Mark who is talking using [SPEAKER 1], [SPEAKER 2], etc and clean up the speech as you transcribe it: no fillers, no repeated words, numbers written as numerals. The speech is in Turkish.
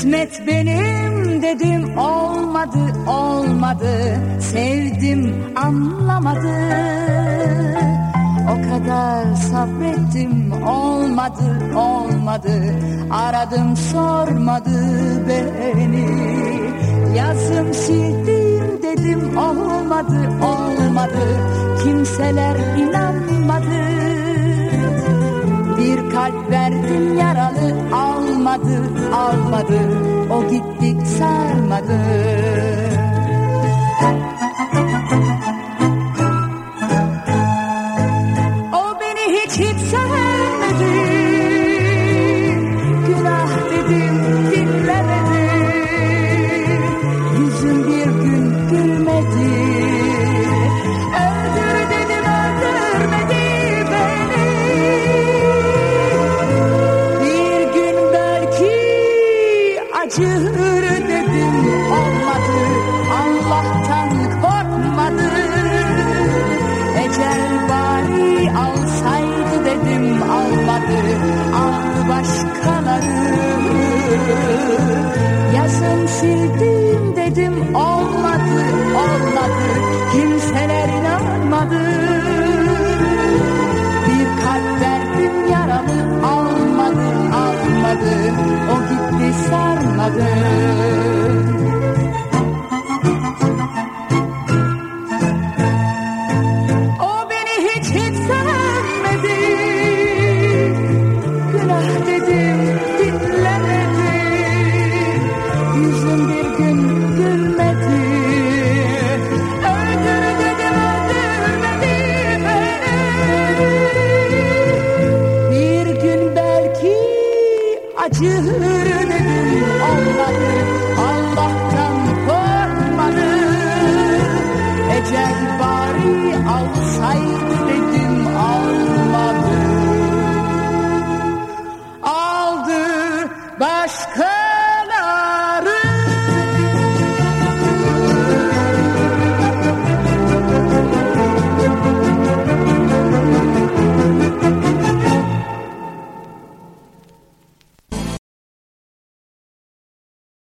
[SPEAKER 1] Kısmet benim dedim, olmadı olmadı, sevdim anlamadı. O kadar sabrettim, olmadı olmadı, aradım sormadı beni. Yazım sildim dedim, olmadı olmadı, kimseler inanmadı. Bir kalp verdim yaralı, almadı almadı, o gitti sarmadı. O beni hiç sevmedi, günah dedim dinlemedi. Yüzüm bir gün gülmedi, öldür dedim öldürmedi beni. Bir gün belki acır dedim, olmadı, Allah'tan korkmadı. Ecel bari alsaydı dedim, almadı, al başkaları. Yazın sildim dedim, olmadı olmadı, kimseler inanmadı. Bir kalp verdim yaralı, almadı almadı, o gitti sarmadı.